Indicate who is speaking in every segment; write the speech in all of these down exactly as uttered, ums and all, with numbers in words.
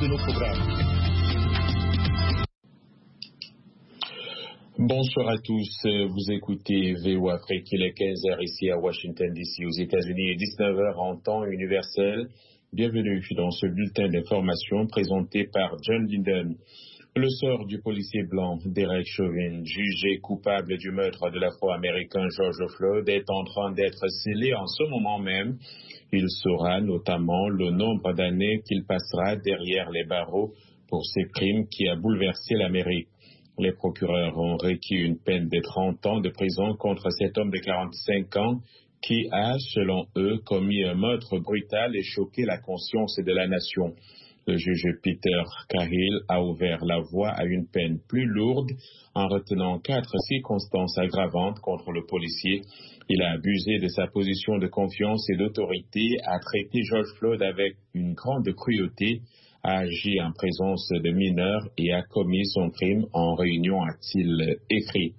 Speaker 1: de nos programmes.
Speaker 2: Bonsoir à tous, vous écoutez V O Afrique, il est quinze heures ici à Washington D C aux États-Unis et dix-neuf heures en temps universel. Bienvenue dans ce bulletin d'information présenté par John Linden. Le sort du policier blanc Derek Chauvin, jugé coupable du meurtre de l'Afro-Américain George Floyd, est en train d'être scellé en ce moment même. Il saura notamment le nombre d'années qu'il passera derrière les barreaux pour ces crimes qui a bouleversé l'Amérique. Les procureurs ont requis une peine de trente ans de prison contre cet homme de quarante-cinq ans qui a, selon eux, commis un meurtre brutal et choqué la conscience de la nation. Le juge Peter Cahill a ouvert la voie à une peine plus lourde en retenant quatre circonstances aggravantes contre le policier. Il a abusé de sa position de confiance et d'autorité, a traité George Floyd avec une grande cruauté, a agi en présence de mineurs et a commis son crime en réunion, a-t-il écrit.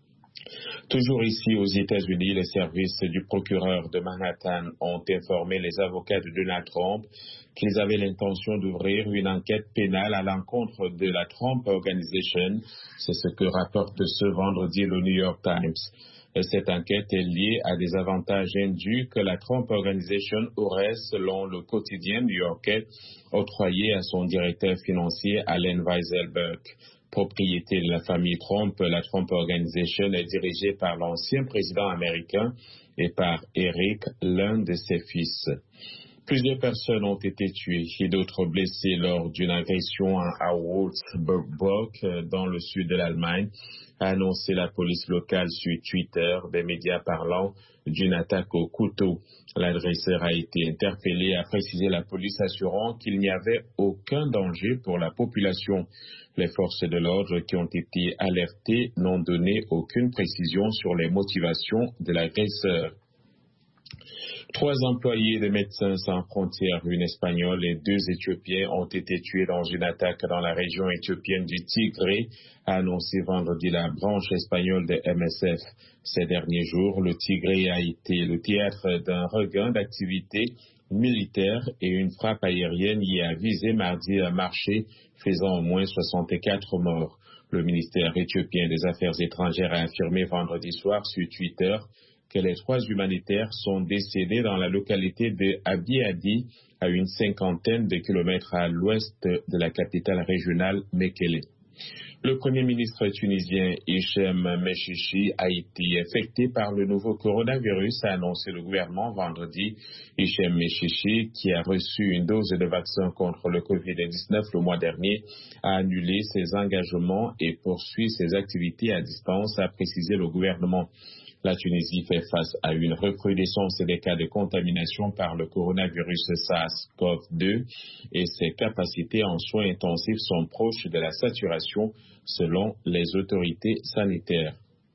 Speaker 2: Toujours ici aux États-Unis, les services du procureur de Manhattan ont informé les avocats de Donald Trump qu'ils avaient l'intention d'ouvrir une enquête pénale à l'encontre de la Trump Organization. C'est ce que rapporte ce vendredi le New York Times. Cette enquête est liée à des avantages indus que la Trump Organization aurait, selon le quotidien new-yorkais, octroyé à son directeur financier Allen Weisselberg. Propriété de la famille Trump, la Trump Organization est dirigée par l'ancien président américain et par Eric, l'un de ses fils. Plusieurs personnes ont été tuées et d'autres blessées lors d'une agression à Würzburg, dans le sud de l'Allemagne, a annoncé la police locale sur Twitter, des médias parlant d'une attaque au couteau. L'agresseur a été interpellé, a précisé la police, assurant qu'il n'y avait aucun danger pour la population. Les forces de l'ordre qui ont été alertées n'ont donné aucune précision sur les motivations de l'agresseur. Trois employés de Médecins sans frontières, une Espagnole et deux Éthiopiens, ont été tués dans une attaque dans la région éthiopienne du Tigré, a annoncé vendredi la branche espagnole de M S F. Ces derniers jours, le Tigré a été le théâtre d'un regain d'activité militaire et une frappe aérienne y a visé mardi un marché, faisant au moins soixante-quatre morts. Le ministère éthiopien des Affaires étrangères a affirmé vendredi soir sur Twitter que les trois humanitaires sont décédés dans la localité de Abiy Adi, à une cinquantaine de kilomètres à l'ouest de la capitale régionale Mekele. Le Premier ministre tunisien Hichem Mechichi a été affecté par le nouveau coronavirus, a annoncé le gouvernement vendredi. Hichem Mechichi, qui a reçu une dose de vaccin contre le covid dix-neuf le mois dernier, a annulé ses engagements et poursuit ses activités à distance, a précisé le gouvernement. La Tunisie fait face à une recrudescence des cas de contamination par le coronavirus SARS-CoV deux et ses capacités en soins intensifs sont proches de la saturation selon les autorités sanitaires.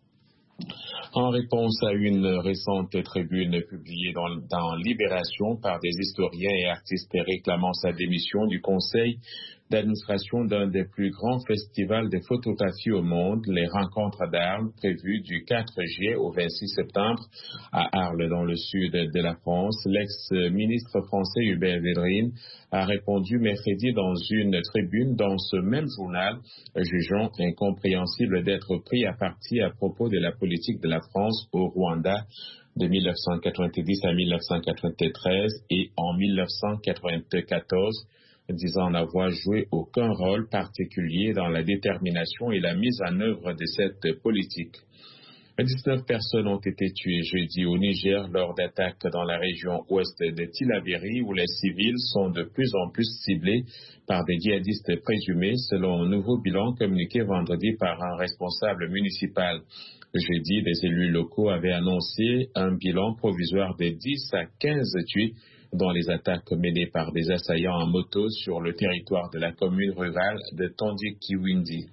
Speaker 2: En réponse à une récente tribune publiée dans, dans Libération par des historiens et artistes réclamant sa démission du conseil d'administration d'un des plus grands festivals de photographie au monde, les Rencontres d'Arles, prévues du quatre juillet au vingt-six septembre à Arles, dans le sud de la France, l'ex-ministre français Hubert Védrine a répondu mercredi dans une tribune dans ce même journal, jugeant incompréhensible d'être pris à partie à propos de la politique de la France au Rwanda de mille neuf cent quatre-vingt-dix à mille neuf cent quatre-vingt-treize et en mille neuf cent quatre-vingt-quatorze, disant n'avoir joué aucun rôle particulier dans la détermination et la mise en œuvre de cette politique. dix-neuf personnes ont été tuées jeudi au Niger lors d'attaques dans la région ouest de Tillabéri, où les civils sont de plus en plus ciblés par des djihadistes présumés, selon un nouveau bilan communiqué vendredi par un responsable municipal. Jeudi, des élus locaux avaient annoncé un bilan provisoire de dix à quinze tués dans les attaques menées par des assaillants en moto sur le territoire de la commune rurale de Tondi-Kiwindi.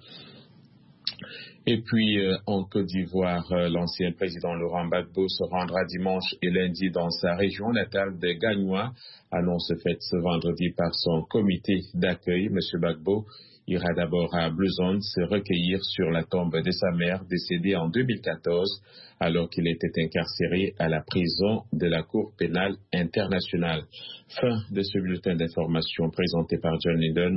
Speaker 2: Et puis, euh, en Côte d'Ivoire, euh, l'ancien président Laurent Gbagbo se rendra dimanche et lundi dans sa région natale de Gagnoa, annonce faite ce vendredi par son comité d'accueil. M. Gbagbo ira d'abord à Blouson se recueillir sur la tombe de sa mère décédée en deux mille quatorze, alors qu'il était incarcéré à la prison de la Cour pénale internationale. Fin de ce bulletin d'information présenté par John Linden.